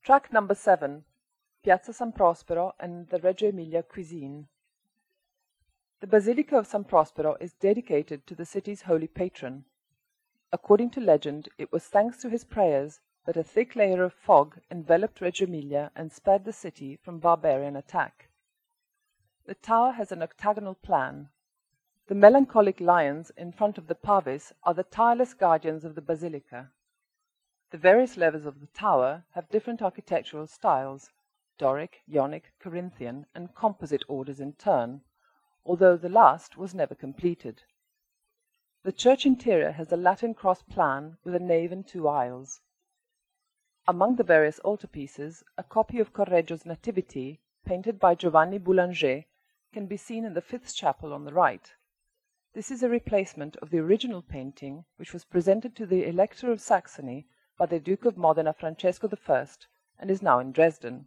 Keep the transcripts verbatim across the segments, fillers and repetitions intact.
Track number seven, Piazza San Prospero and the Reggio Emilia cuisine. The Basilica of San Prospero is dedicated to the city's holy patron. According to legend, it was thanks to his prayers that a thick layer of fog enveloped Reggio Emilia and spared the city from barbarian attack. The tower has an octagonal plan. The melancholic lions in front of the Pavis are the tireless guardians of the basilica. The various levels of the tower have different architectural styles, Doric, Ionic, Corinthian, and composite orders in turn, although the last was never completed. The church interior has a Latin cross plan with a nave and two aisles. Among the various altarpieces, a copy of Correggio's Nativity, painted by Giovanni Boulanger, can be seen in the fifth chapel on the right. This is a replacement of the original painting, which was presented to the Elector of Saxony by the Duke of Modena Francesco the First, and is now in Dresden.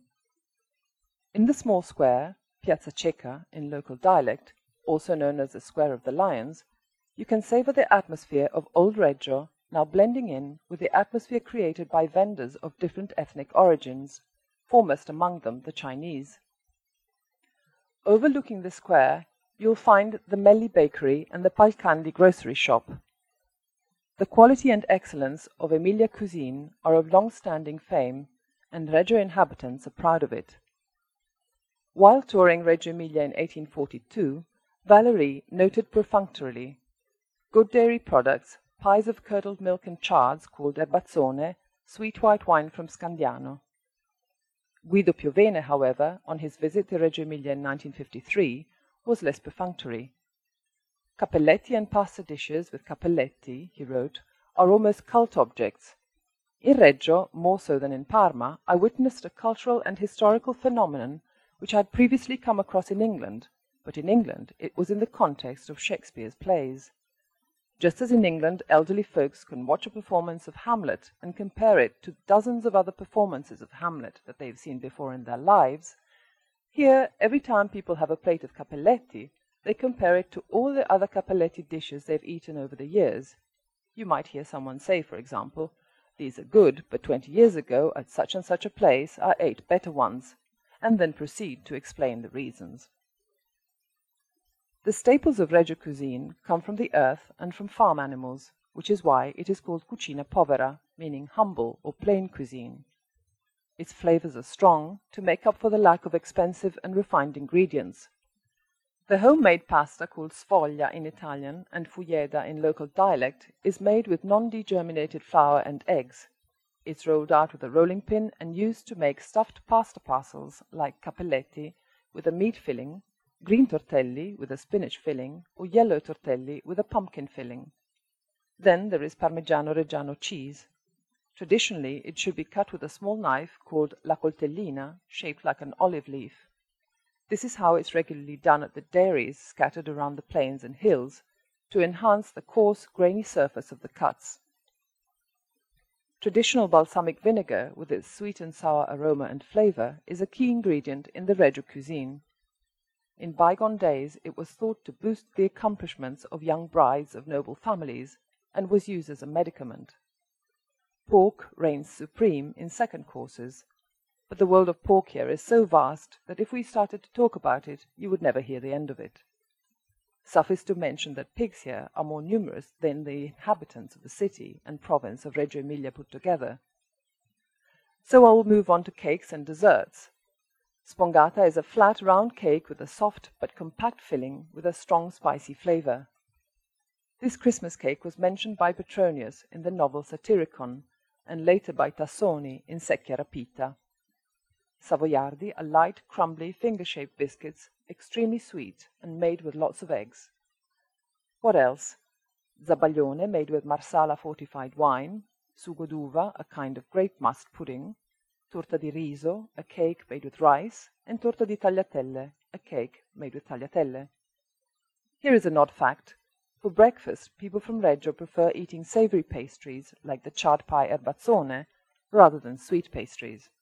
In the small square, Piazza Cieca in local dialect, also known as the Square of the Lions, you can savour the atmosphere of old Reggio, now blending in with the atmosphere created by vendors of different ethnic origins, foremost among them the Chinese. Overlooking the square, you'll find the Melli Bakery and the Palcandi grocery shop. The quality and excellence of Emilia cuisine are of long-standing fame, and Reggio inhabitants are proud of it. While touring Reggio Emilia in eighteen forty-two, Valéry noted perfunctorily, good dairy products, pies of curdled milk and chards called erbazzone, sweet white wine from Scandiano. Guido Piovene, however, on his visit to Reggio Emilia in nineteen fifty-three, was less perfunctory. Cappelletti and pasta dishes with cappelletti, he wrote, are almost cult objects. In Reggio, more so than in Parma, I witnessed a cultural and historical phenomenon which I had previously come across in England, but in England it was in the context of Shakespeare's plays. Just as in England elderly folks can watch a performance of Hamlet and compare it to dozens of other performances of Hamlet that they've seen before in their lives, here every time people have a plate of cappelletti, they compare it to all the other cappelletti dishes they've eaten over the years. You might hear someone say, for example, "These are good, but twenty years ago, at such and such a place, I ate better ones," and then proceed to explain the reasons. The staples of Reggio cuisine come from the earth and from farm animals, which is why it is called cucina povera, meaning humble or plain cuisine. Its flavors are strong, to make up for the lack of expensive and refined ingredients. The homemade pasta, called sfoglia in Italian and fuieda in local dialect, is made with non-degerminated flour and eggs. It's rolled out with a rolling pin and used to make stuffed pasta parcels like cappelletti with a meat filling, green tortelli with a spinach filling, or yellow tortelli with a pumpkin filling. Then there is Parmigiano Reggiano cheese. Traditionally, it should be cut with a small knife called la coltellina, shaped like an olive leaf. This is how it's regularly done at the dairies scattered around the plains and hills, to enhance the coarse, grainy surface of the cuts. Traditional balsamic vinegar, with its sweet and sour aroma and flavour, is a key ingredient in the Reggio cuisine. In bygone days, it was thought to boost the accomplishments of young brides of noble families, and was used as a medicament. Pork reigns supreme in second courses, but the world of pork here is so vast that if we started to talk about it, you would never hear the end of it. Suffice to mention that pigs here are more numerous than the inhabitants of the city and province of Reggio Emilia put together. So I will move on to cakes and desserts. Spongata is a flat, round cake with a soft but compact filling with a strong, spicy flavour. This Christmas cake was mentioned by Petronius in the novel Satyricon, and later by Tassoni in Secchia Rapita. Savoiardi are light, crumbly, finger-shaped biscuits, extremely sweet and made with lots of eggs. What else? Zabaglione, made with Marsala fortified wine, sugo d'uva, a kind of grape must pudding, torta di riso, a cake made with rice, and torta di tagliatelle, a cake made with tagliatelle. Here is an odd fact. For breakfast, people from Reggio prefer eating savoury pastries like the charred pie erbazzone rather than sweet pastries.